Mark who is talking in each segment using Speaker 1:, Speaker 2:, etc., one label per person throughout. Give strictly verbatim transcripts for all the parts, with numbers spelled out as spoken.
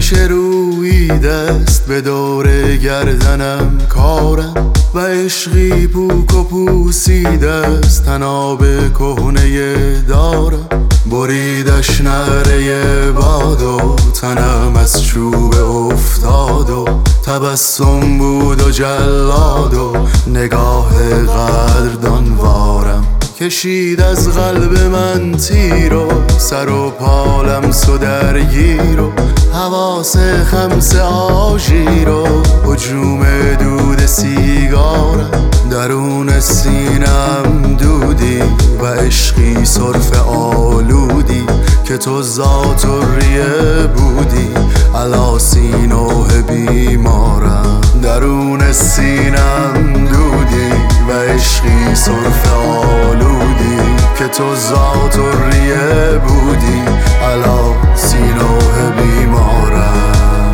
Speaker 1: همیشه رویده است به دور گردنم کارم و عشقی پوک و پوسیده است تناب کهنه دارم. بریدش نعره باد و تنم از چوب افتاد و تبسم بود و جلاد و نگاه قدردان وارم. کشید از قلب من تیر و سر و پالم سو درگیر و حواس خمس آژیر و هجوم دود سیگارم. درون سینم دودی و عشقی صرف آلودی که تو ذات و ریه بودی علا سینوه بیمارم. درون سینم دودی و عشقی صرف آلودی که تو ذات و ریه بودی علا سینوه بیمارم.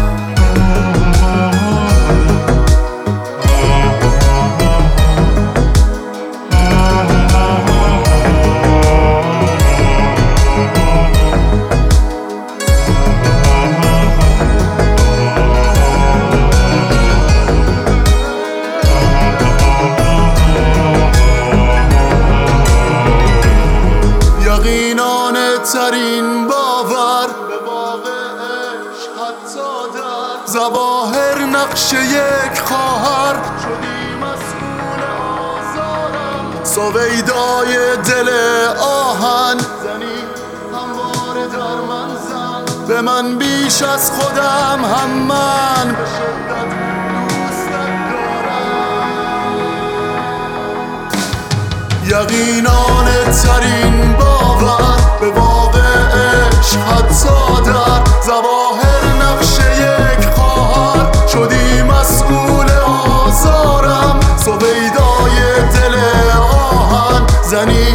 Speaker 1: ترین باور به واقع عشق حتی در ظواهر نقش یک خواهر شدی مسئول آزارم. سویدای دل آهن زنی همواره در من زن به من بیش از خودم هم من به شدت دوستت دارم. یقینانه ترین باور به واقع عشق حتی در ظواهر نقش یک خواهر شدی مسئول آزارم. سویدای دل آهن زنی